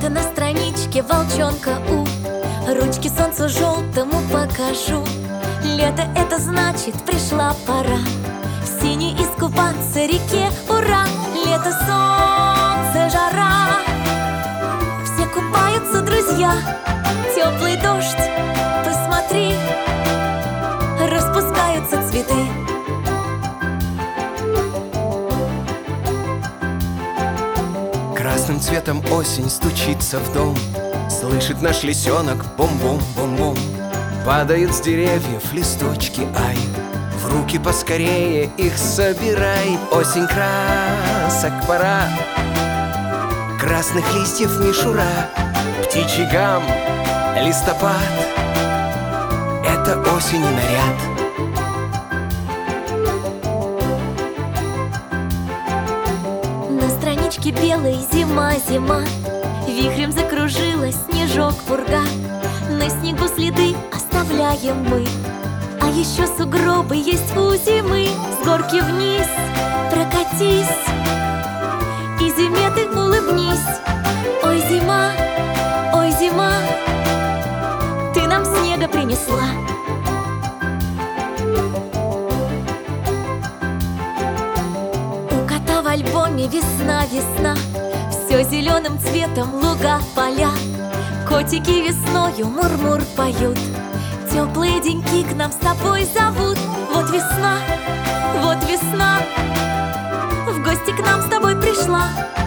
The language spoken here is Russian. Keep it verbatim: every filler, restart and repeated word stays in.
Фото на страничке волчонка У. Ручки солнцу желтому покажу. Лето — это значит, пришла пора в синей искупаться реке, ура! Лето, солнце, жара, все купаются, друзья. Теплый дождь, посмотри, распускаются цветы. Красным цветом осень стучится в дом. Слышит наш лисенок бом-бом-бом-бом. Падают с деревьев листочки, ай, в руки поскорее их собирай. Осень, красок пора, красных листьев мишура, птичий гам, листопад — это осень и наряд. На страничке белой зима, зима, вихрем закружилась снежок, пурга. На снегу следы оставляем мы, а еще сугробы есть у зимы. С горки вниз прокатись, и зиме ты улыбнись. Ой, зима, ой, зима, ты нам снега принесла. У кота в альбоме весна, весна, все зеленым цветом луга, поля. Котики весною мур-мур поют, теплые деньки к нам с тобой зовут. Вот весна, вот весна, в гости к нам с тобой пришла.